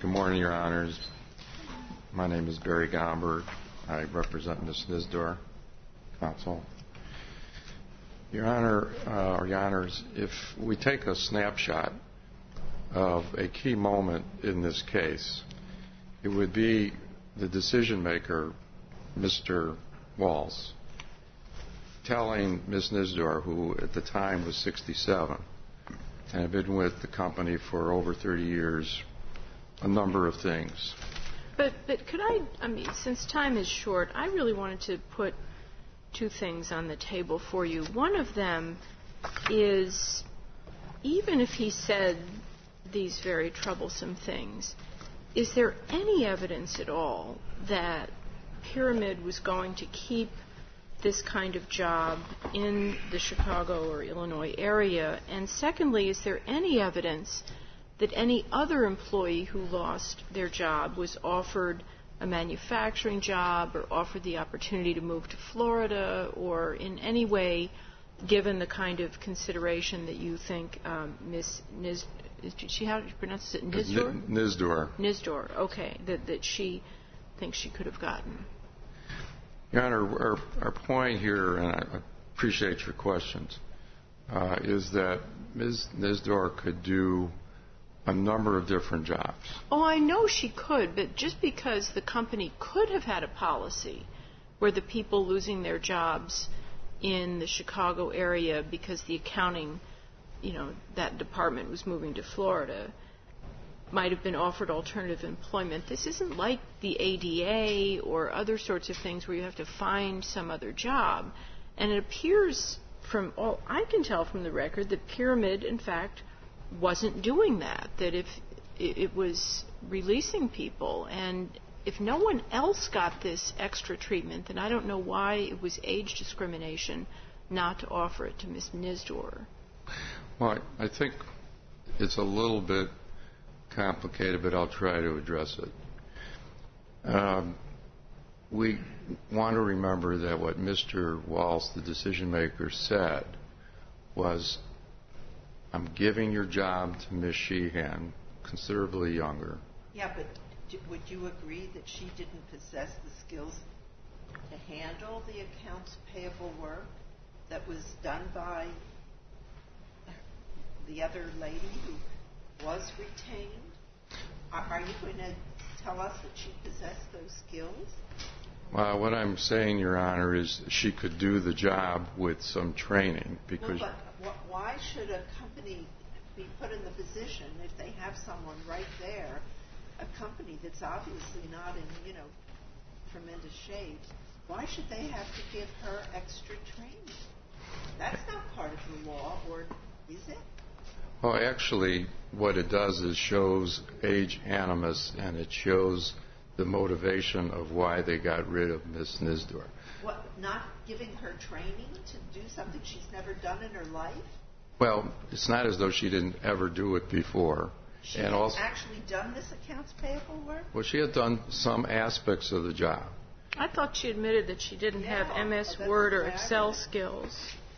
Good morning, Your Honors. My name is Barry Gomberg. I represent Ms. Nisdor, counsel. Your Honor, or Your Honors, if we take a snapshot of a key moment in this case, it would be the decision maker, Mr. Walls, telling Ms. Nisdor, who at the time was 67 and had been with the company for over 30 years, a number of things. But could I mean, since time is short, I really wanted to put two things on the table for you. One of them is, even if he said these very troublesome things, is there any evidence at all that Pyramid was going to keep this kind of job in the Chicago or Illinois area? And secondly, is there any evidence that any other employee who lost their job was offered a manufacturing job or offered the opportunity to move to Florida, or in any way given the kind of consideration that you think Ms. how do you pronounce it? Nisdor? Nisdor. Nisdor, okay, that she thinks she could have gotten? Your Honor, our point here, and I appreciate your questions, is that Ms. Nisdor could do a number of different jobs. Oh, I know she could, but just because the company could have had a policy where the people losing their jobs in the Chicago area because the accounting, that department was moving to Florida, might have been offered alternative employment. This isn't like the ADA or other sorts of things where you have to find some other job. And it appears, from all I can tell from the record, that Pyramid, in fact, wasn't doing that, that if it was releasing people. And if no one else got this extra treatment, then I don't know why it was age discrimination not to offer it to Ms. Nisdor. Well, I think it's a little bit complicated, but I'll try to address it. We want to remember that what Mr. Walsh, the decision maker, said was, I'm giving your job to Ms. Sheehan, considerably younger. Yeah, but would you agree that she didn't possess the skills to handle the accounts payable work that was done by the other lady who was retained? Are you going to tell us that she possessed those skills? Well, what I'm saying, Your Honor, is she could do the job with some training. Because but why should a company be put in the position, if they have someone right there, a company that's obviously not in, tremendous shape, why should they have to give her extra training? That's not part of the law, or is it? Well, actually, what it does is shows age animus, and it shows the motivation of why they got rid of Ms. Nisdor. What, not giving her training to do something she's never done in her life? Well, it's not as though she didn't ever do it before. She had actually done this accounts payable work? Well, she had done some aspects of the job. I thought she admitted that she didn't have MS Word or Excel skills.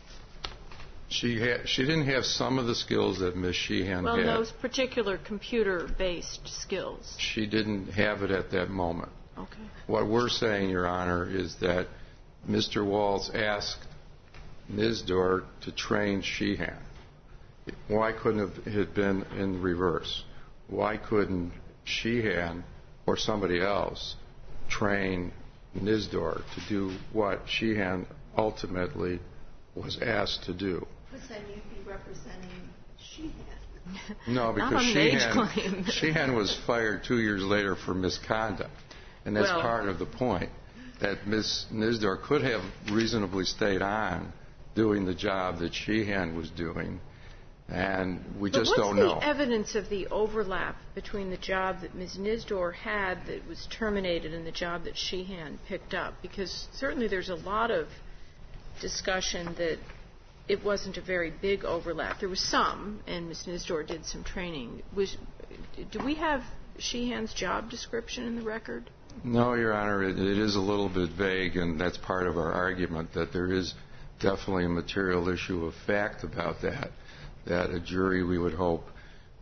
She didn't have some of the skills that Ms. Sheehan had. Well, those particular computer-based skills. She didn't have it at that moment. Okay. What we're saying, Your Honor, is that Mr. Walls asked Nisdor to train Sheehan. Why couldn't it have been in reverse? Why couldn't Sheehan or somebody else train Nisdor to do what Sheehan ultimately was asked to do? Because then you'd be representing Sheehan. No, because Sheehan was fired 2 years later for misconduct. And that's part of the point, that Ms. Nisdor could have reasonably stayed on doing the job that Sheehan was doing, and we just don't know. What's the evidence of the overlap between the job that Ms. Nisdor had that was terminated and the job that Sheehan picked up? Because certainly there's a lot of discussion that it wasn't a very big overlap. There was some, and Ms. Nisdor did some training. Do we have Sheehan's job description in the record? No, Your Honor. It is a little bit vague, and that's part of our argument, that there is definitely a material issue of fact about that a jury, we would hope,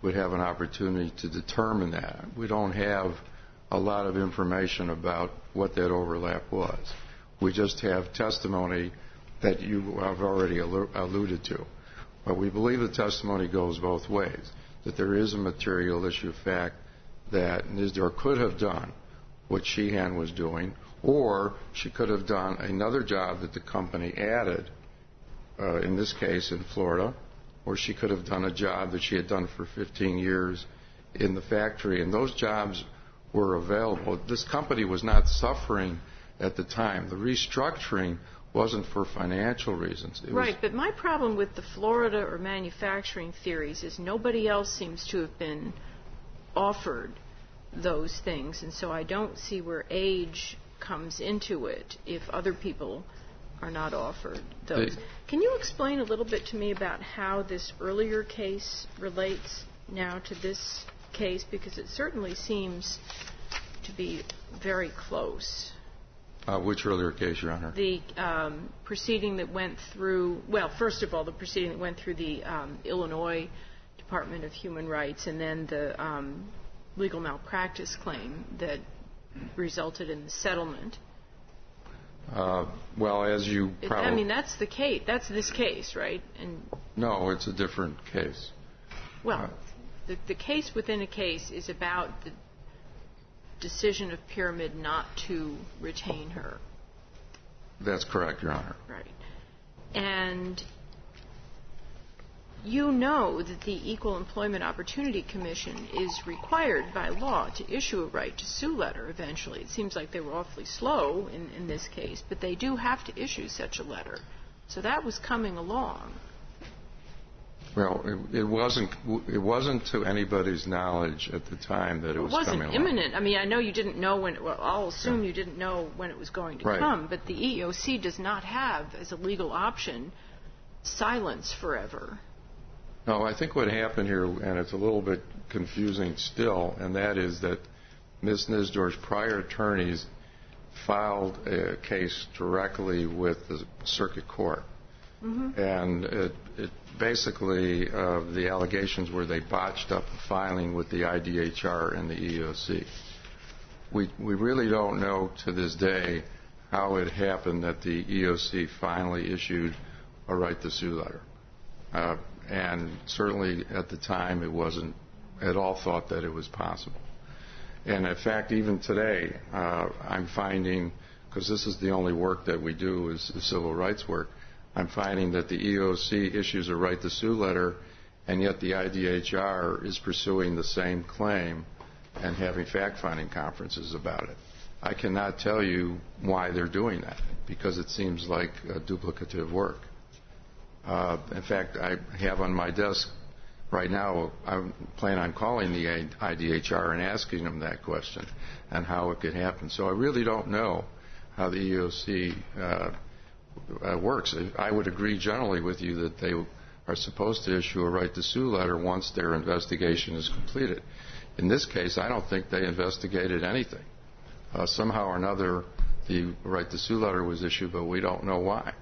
would have an opportunity to determine that. We don't have a lot of information about what that overlap was. We just have testimony that you have already alluded to. But we believe the testimony goes both ways, that there is a material issue of fact that Nisdor could have done what Sheehan was doing, or she could have done another job that the company added, in this case in Florida, or she could have done a job that she had done for 15 years in the factory, and those jobs were available. This company was not suffering at the time. The restructuring wasn't for financial reasons. Right, but my problem with the Florida or manufacturing theories is nobody else seems to have been offered those things, and so I don't see where age comes into it if other people are not offered those. Can you explain a little bit to me about how this earlier case relates now to this case? Because it certainly seems to be very close. Which earlier case, Your Honor? The proceeding that went through, well, first of all, the proceeding that went through the Illinois Department of Human Rights, and then the legal malpractice claim that resulted in the settlement. Well, as you probably... I mean, that's the case. That's this case, right? And no, it's a different case. Well, the case within a case is about the decision of Pyramid not to retain her. That's correct, Your Honor. Right. And you know that the Equal Employment Opportunity Commission is required by law to issue a right to sue letter eventually. It seems like they were awfully slow in this case, but they do have to issue such a letter. So that was coming along. Well, it wasn't to anybody's knowledge at the time that it was coming along. It wasn't imminent. I mean, I know you didn't know when. Well, I'll assume you didn't know when it was going to come. But the EEOC does not have, as a legal option, silence forever. No, I think what happened here, and it's a little bit confusing still, and that is that Ms. Nisdor's prior attorneys filed a case directly with the circuit court. Mm-hmm. And it basically, the allegations were they botched up the filing with the IDHR and the EEOC. We really don't know to this day how it happened that the EEOC finally issued a right to sue letter. And certainly at the time it wasn't at all thought that it was possible. And in fact, even today, I'm finding, because this is the only work that we do is civil rights work, I'm finding that the EEOC issues a right to sue letter, and yet the IDHR is pursuing the same claim and having fact-finding conferences about it. I cannot tell you why they're doing that, because it seems like duplicative work. In fact, I have on my desk right now, I plan on calling the IDHR and asking them that question and how it could happen. So I really don't know how the EEOC works. I would agree generally with you that they are supposed to issue a right to sue letter once their investigation is completed. In this case, I don't think they investigated anything. Somehow or another, the right to sue letter was issued, but we don't know why.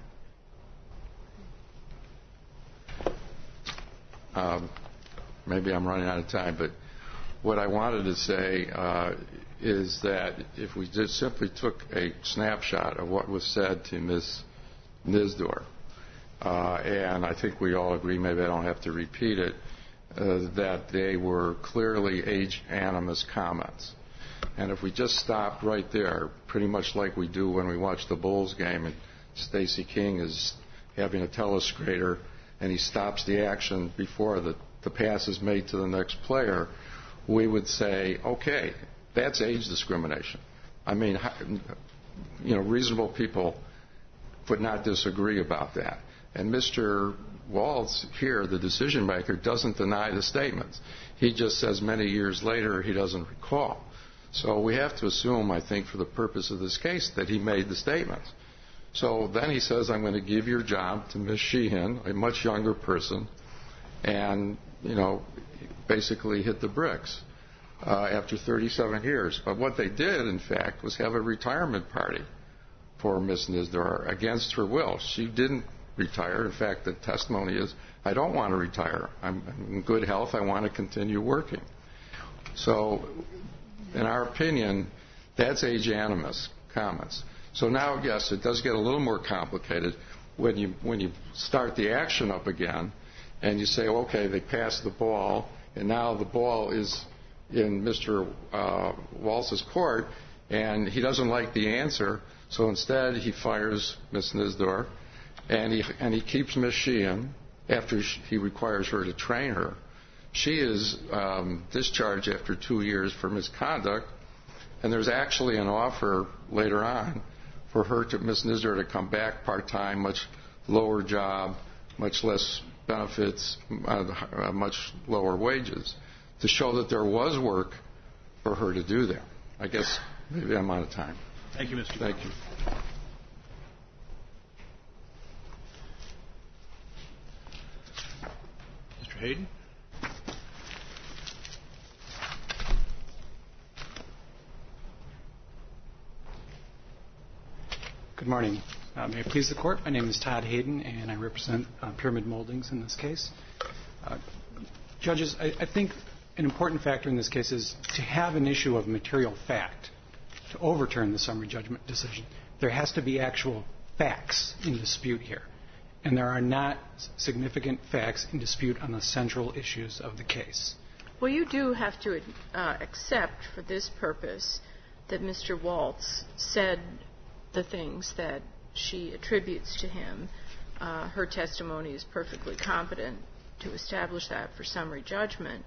Maybe I'm running out of time, but what I wanted to say is that if we just simply took a snapshot of what was said to Ms. Nisdor, and I think we all agree, maybe I don't have to repeat it, that they were clearly age animus comments. And if we just stopped right there, pretty much like we do when we watch the Bulls game and Stacey King is having a telescrator and he stops the action before the pass is made to the next player, we would say, okay, that's age discrimination. I mean, reasonable people would not disagree about that. And Mr. Waltz here, the decision maker, doesn't deny the statements. He just says many years later he doesn't recall. So we have to assume, I think, for the purpose of this case, that he made the statements. So then he says, I'm going to give your job to Ms. Sheehan, a much younger person, and, basically hit the bricks after 37 years. But what they did, in fact, was have a retirement party for Ms. Nisdor against her will. She didn't retire. In fact, the testimony is, I don't want to retire. I'm in good health. I want to continue working. So, in our opinion, that's age animus comments. So now, yes, it does get a little more complicated when you start the action up again and you say, okay, they passed the ball, and now the ball is in Mr. Walz's court, and he doesn't like the answer, so instead he fires Ms. Nisdor, and he keeps Ms. Sheehan after he requires her to train her. She is discharged after 2 years for misconduct, and there's actually an offer later on for her to Ms. Nisdor to come back part-time, much lower job, much less benefits, much lower wages, to show that there was work for her to do there. I guess maybe I'm out of time. Thank you, Mr. Thank you. Mr. Hayden? Good morning. May it please the Court, my name is Todd Hayden, and I represent Pyramid Moldings in this case. Judges, I think an important factor in this case is to have an issue of material fact to overturn the summary judgment decision. There has to be actual facts in dispute here, and there are not significant facts in dispute on the central issues of the case. Well, you do have to accept for this purpose that Mr. Waltz said the things that she attributes to him. Her testimony is perfectly competent to establish that for summary judgment.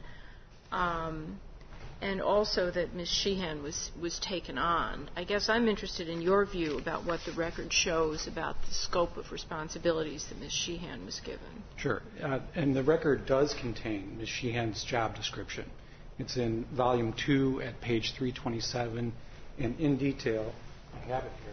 And also that Ms. Sheehan was taken on. I guess I'm interested in your view about what the record shows about the scope of responsibilities that Ms. Sheehan was given. Sure. And the record does contain Ms. Sheehan's job description. It's in Volume 2 at page 327, and in detail, I have it here,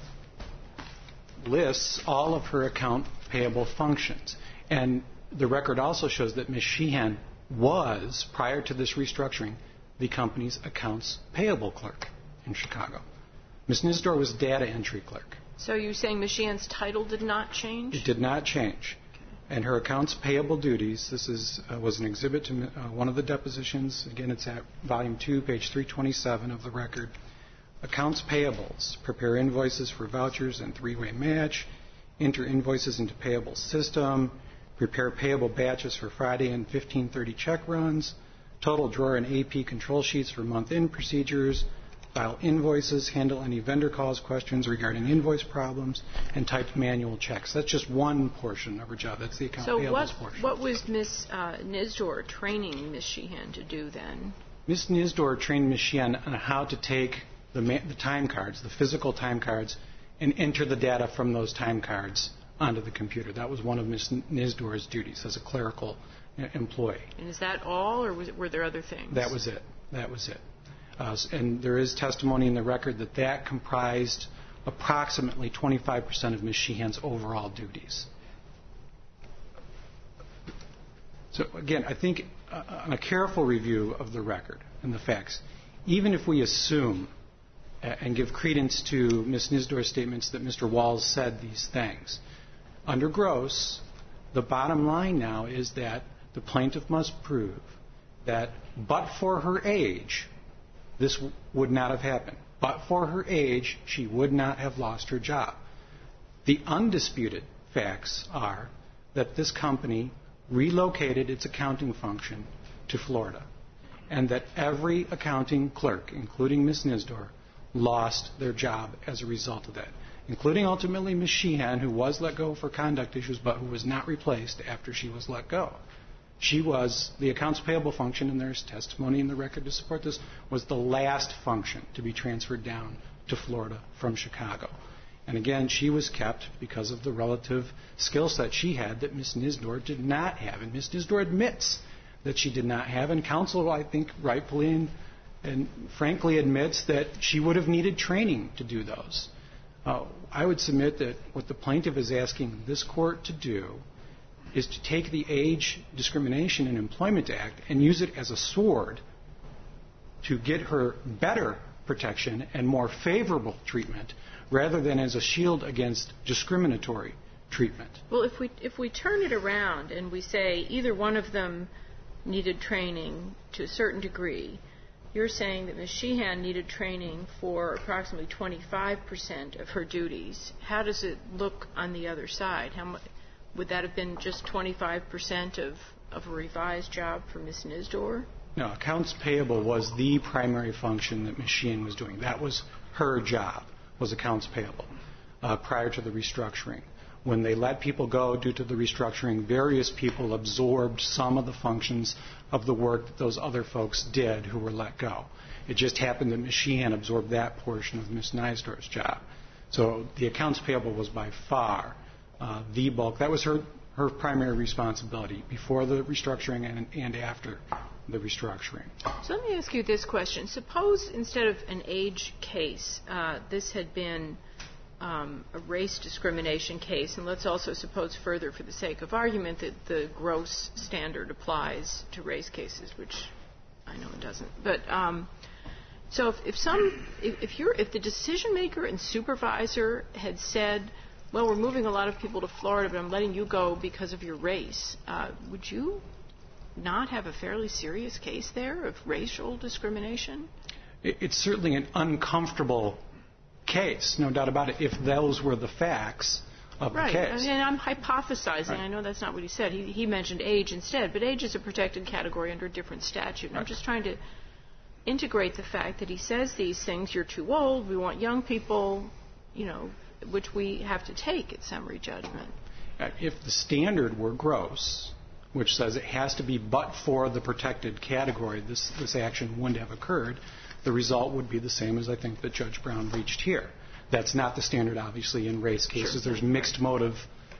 lists all of her account payable functions. And the record also shows that Ms. Sheehan was, prior to this restructuring, the company's accounts payable clerk in Chicago. Ms. Nisdor was data entry clerk. So you're saying Ms. Sheehan's title did not change? It did not change. Okay. And her accounts payable duties, this was an exhibit to one of the depositions. Again, it's at Volume 2, page 327 of the record. Accounts payables, prepare invoices for vouchers and three-way match, enter invoices into payable system, prepare payable batches for Friday and 1530 check runs, total drawer and AP control sheets for month-end procedures, file invoices, handle any vendor calls, questions regarding invoice problems, and type manual checks. That's just one portion of her job. That's the account payables portion. So what was Ms. Nisdor training Ms. Sheehan to do then? Ms. Nisdor trained Ms. Sheehan on how to take the time cards, the physical time cards, and enter the data from those time cards onto the computer. That was one of Ms. Nisdor's duties as a clerical employee. And is that all, or were there other things? That was it. That was it. And there is testimony in the record that that comprised approximately 25% of Ms. Sheehan's overall duties. So, again, I think on a careful review of the record and the facts, even if we assume and give credence to Ms. Nisdor's statements that Mr. Walz said these things, under Gross, the bottom line now is that the plaintiff must prove that but for her age, this would not have happened. But for her age, she would not have lost her job. The undisputed facts are that this company relocated its accounting function to Florida, and that every accounting clerk, including Ms. Nisdor, lost their job as a result of that, including ultimately Ms. Sheehan, who was let go for conduct issues, but who was not replaced after she was let go. She was, the accounts payable function, and there's testimony in the record to support this, was the last function to be transferred down to Florida from Chicago. And again, she was kept because of the relative skill set she had that Ms. Nisdor did not have. And Ms. Nisdor admits that she did not have, and counsel, I think, rightfully and frankly admits that she would have needed training to do those. I would submit that what the plaintiff is asking this court to do is to take the Age Discrimination and Employment Act and use it as a sword to get her better protection and more favorable treatment rather than as a shield against discriminatory treatment. Well, if we turn it around and we say either one of them needed training to a certain degree, you're saying that Ms. Sheehan needed training for approximately 25% of her duties. How does it look on the other side? Would that have been just 25% of a revised job for Ms. Nisdor? No, accounts payable was the primary function that Ms. Sheehan was doing. That was her job, was accounts payable, prior to the restructuring. When they let people go due to the restructuring, various people absorbed some of the functions of the work that those other folks did who were let go. It just happened that Ms. Sheehan absorbed that portion of Ms. Nisdor's job. So the accounts payable was by far the bulk. That was her primary responsibility before the restructuring and after the restructuring. So let me ask you this question. Suppose instead of an age case, this had been a race discrimination case, and let's also suppose further for the sake of argument that the gross standard applies to race cases, which I know it doesn't. But so if the decision maker and supervisor had said, well, we're moving a lot of people to Florida, but I'm letting you go because of your race, would you not have a fairly serious case there of racial discrimination? It's certainly an uncomfortable case, no doubt about it, if those were the facts of the case. Right. I mean, I'm hypothesizing. Right. I know that's not what he said. He mentioned age instead, but age is a protected category under a different statute. And I'm just trying to integrate the fact that he says these things, you're too old, we want young people, which we have to take at summary judgment. If the standard were gross, which says it has to be but for the protected category, this action wouldn't have occurred, the result would be the same as I think that Judge Brown reached here. That's not the standard, obviously, in race cases. Sure. There's mixed motive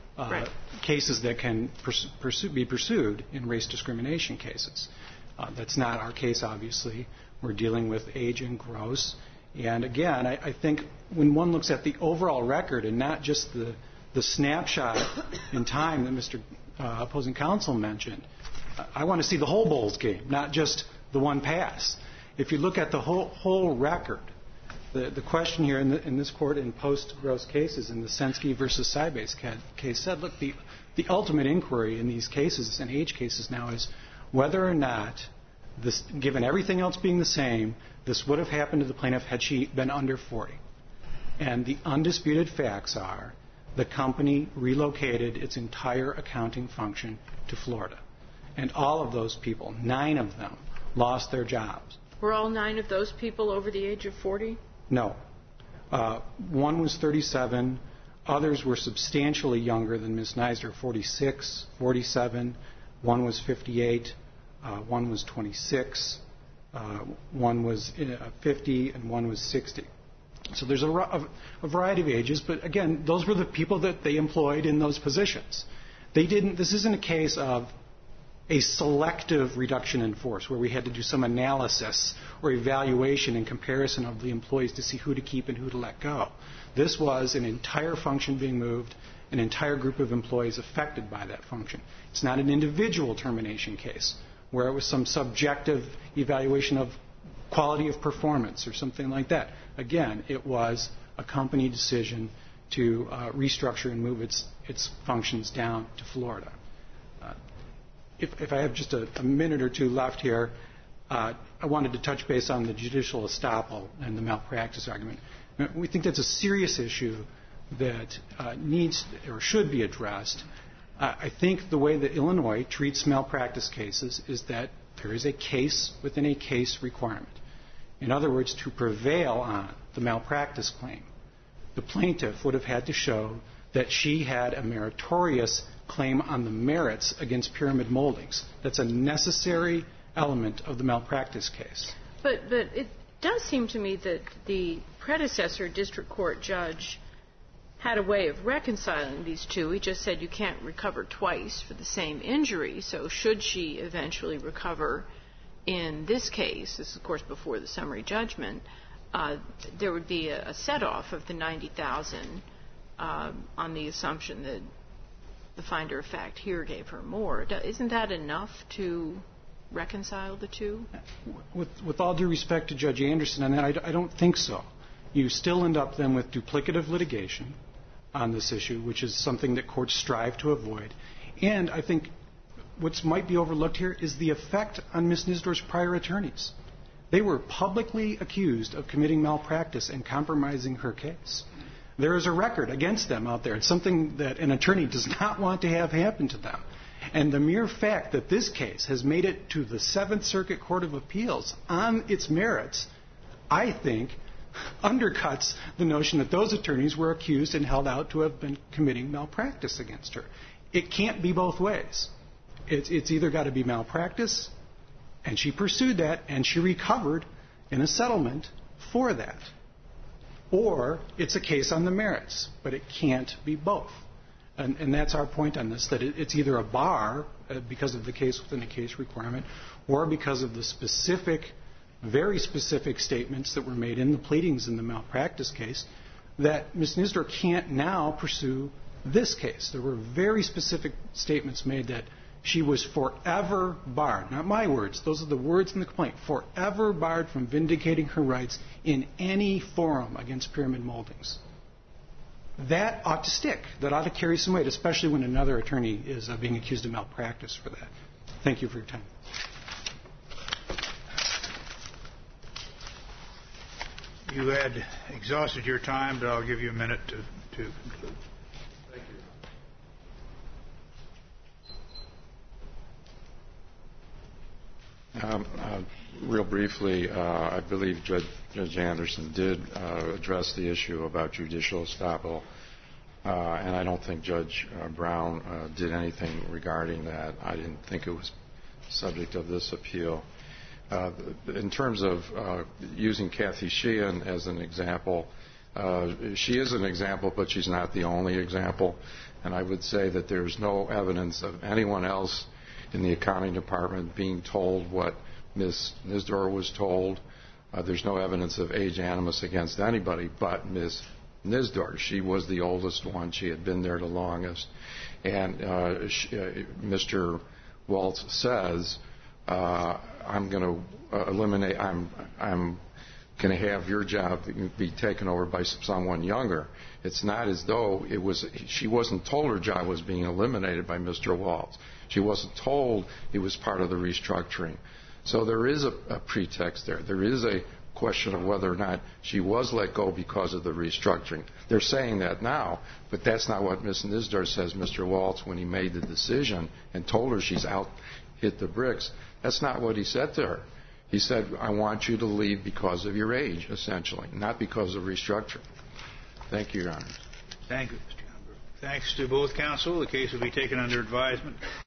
cases that can be pursued in race discrimination cases. That's not our case, obviously. We're dealing with age and gross. And again, I think when one looks at the overall record and not just the snapshot in time that Mr. Opposing counsel mentioned, I want to see the whole Bulls game, not just the one pass. If you look at the whole record, the question here in this court in post-gross cases, in the Sensky versus Sybase case, said, look, the ultimate inquiry in these cases, in age cases now, is whether or not, given everything else being the same, this would have happened to the plaintiff had she been under 40. And the undisputed facts are the company relocated its entire accounting function to Florida. And all of those people, 9 of them, lost their jobs. Were all 9 of those people over the age of 40? No. One was 37. Others were substantially younger than Ms. Nisdor, 46, 47. One was 58. One was 26. One was 50, and one was 60. So there's a variety of ages, but again, those were the people that they employed in those positions. This isn't a case of a selective reduction in force where we had to do some analysis or evaluation in comparison of the employees to see who to keep and who to let go. This was an entire function being moved, an entire group of employees affected by that function. It's not an individual termination case where it was some subjective evaluation of quality of performance or something like that. Again, it was a company decision to restructure and move its functions down to Florida. If I have just a minute or two left here, I wanted to touch base on the judicial estoppel and the malpractice argument. We think that's a serious issue that needs or should be addressed. I think the way that Illinois treats malpractice cases is that there is a case within a case requirement. In other words, to prevail on the malpractice claim, the plaintiff would have had to show that she had a meritorious claim on the merits against Pyramid Moldings. That's a necessary element of the malpractice case. But it does seem to me that the predecessor district court judge had a way of reconciling these two. He just said you can't recover twice for the same injury, so should she eventually recover in this case, this is of course before the summary judgment, there would be a set-off of the $90,000 on the assumption that the finder of fact here gave her more. Isn't that enough to reconcile the two? With all due respect to Judge Anderson on that, I don't think so. You still end up then with duplicative litigation, on this issue, which is something that courts strive to avoid. And I think what might be overlooked here is the effect on Ms. Nisdorf's prior attorneys. They were publicly accused of committing malpractice and compromising her case. There is a record against them out there. It's something that an attorney does not want to have happen to them. And the mere fact that this case has made it to the Seventh Circuit Court of Appeals on its merits, I think, undercuts the notion that those attorneys were accused and held out to have been committing malpractice against her. It can't be both ways. It's either got to be malpractice, and she pursued that, and she recovered in a settlement for that. Or it's a case on the merits, but it can't be both. And that's our point on this, that it's either a bar because of the case within a case requirement, or because of the specific, very specific statements that were made in the pleadings in the malpractice case, that Ms. Nisdorf can't now pursue this case. There were very specific statements made that she was forever barred. Not my words. Those are the words in the complaint. Forever barred from vindicating her rights in any forum against Pyramid Moldings. That ought to stick. That ought to carry some weight, especially when another attorney is being accused of malpractice for that. Thank you for your time. You had exhausted your time, but I'll give you a minute to conclude. Real briefly, I believe Judge Anderson did address the issue about judicial estoppel, and I don't think Judge Brown did anything regarding that. I didn't think it was subject of this appeal. In terms of using Kathy Sheehan as an example, she is an example, but she's not the only example. And I would say that there's no evidence of anyone else in the accounting department being told what Ms. Nisdorf was told. There's no evidence of age animus against anybody but Ms. Nisdorf. She was the oldest one. She had been there the longest. And Mr. Waltz says, I'm going to eliminate, I'm going to have your job be taken over by someone younger. It's not as though she wasn't told her job was being eliminated by Mr. Waltz. She wasn't told it was part of the restructuring. So there is a pretext there. There is a question of whether or not she was let go because of the restructuring. They're saying that now, but that's not what Ms. Nisdorf says Mr. Waltz when he made the decision and told her she's out, hit the bricks. That's not what he said to her. He said, I want you to leave because of your age, essentially, not because of restructuring. Thank you, Your Honor. Thank you, Mr. Humber. Thanks to both counsel. The case will be taken under advisement.